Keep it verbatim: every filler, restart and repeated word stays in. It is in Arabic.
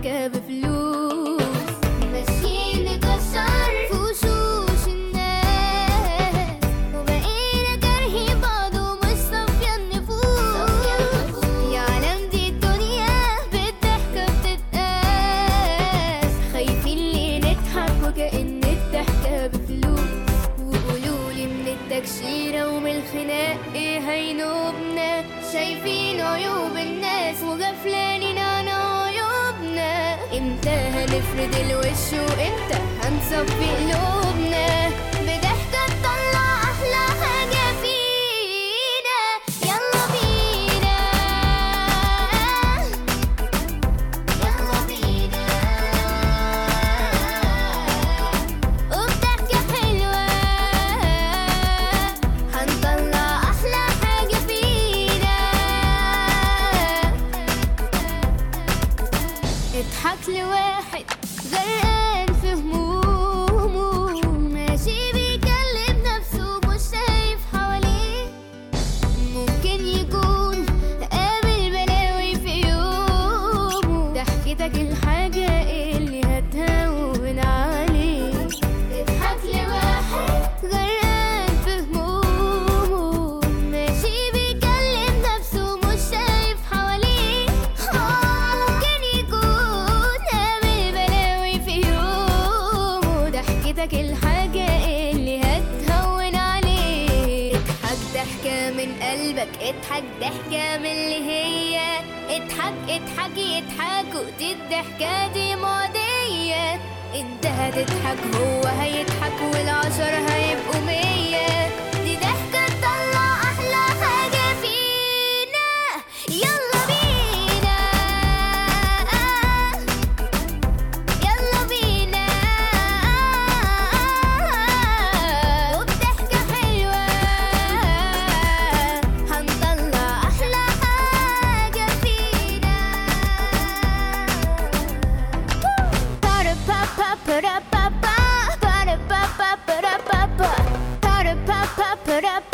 الضحكة بفلوس، ماشيين نكسر في وشوش الناس، وبقينا كارهين بعض ومش صافية النفوس. يا عالم دي الدنيا بالضحكة بتتقاس، خايفين ليه نضحك وكأن الضحكة بفلوس. وقولولي من التكشيرة ومن الخناق ايه هينوبنا؟ شايفين عيوب الناس وغفلانين عن عيوبنا. امتى هنفرد الوش وامتى هنصفي قلوبنا؟ بضحكة تطلع احلى حاجة فينا. يلا بينا يلا بينا وبضحكة حلوة هنطلع احلى حاجة فينا. اضحك لواحد غرقان في همومه، ماشي بيكلم نفسه مش شايف حواليه. ممكن يكون قابل بلاوي في يومه، ضحكتك الحاجة اللي هتهون عليه. اضحك لواحد غرقان في همومه، ماشي بيكلم نفسه مش شايف حواليه. ممكن يكون قابل بلاوي في يومه، ضحكتك الحاجة اللي هتهون عليه. اضحك ضحكة من قلبك، اضحك ضحكة من اللي هي. اضحك اضحك يضحكوا، دي الضحكة دي معدية. انت هتضحك هو هيضحك والعشرة هيبقوا مية. دي ضحكة تطلع احلى حاجة فينا. يلا بينا يلا بينا وبضحكة حلوة هنطلع أحلى حاجة فينا. Para pa pa para pa pa para pa pa para pa pa para pa pa para